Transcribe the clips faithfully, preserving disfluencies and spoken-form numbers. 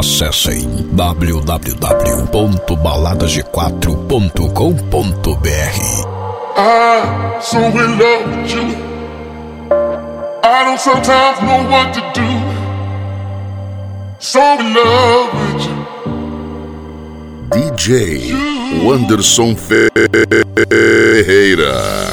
Acessem w w w ponto baladas g quatro ponto com ponto b r. I'm so in love with you. I don't sometimes know what to do. So in love with you. D J Wanderson Ferreira.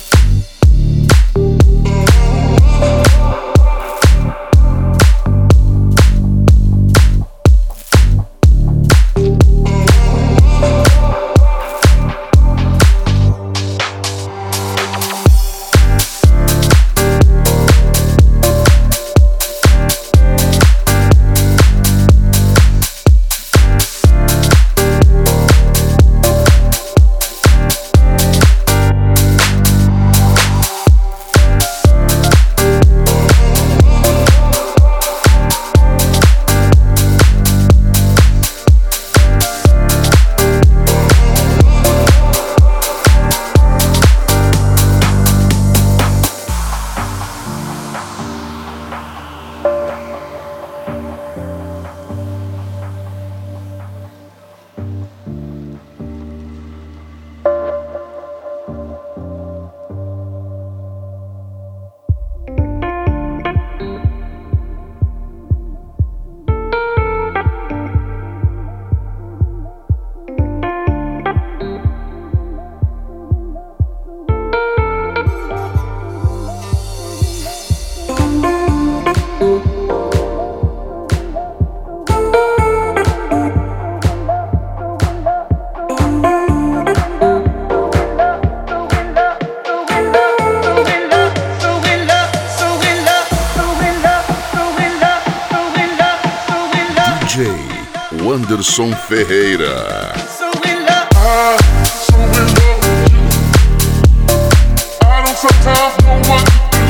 D J Wanderson Ferreira. So in love, I'm so in love with you. I don't sometimes know what to do.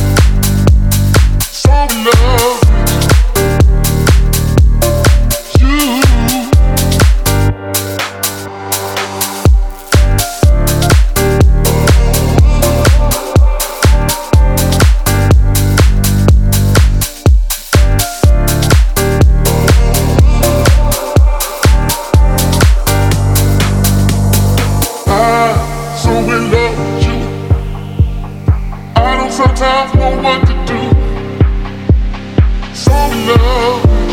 So in love with you. Sometimes know what to do. So in love.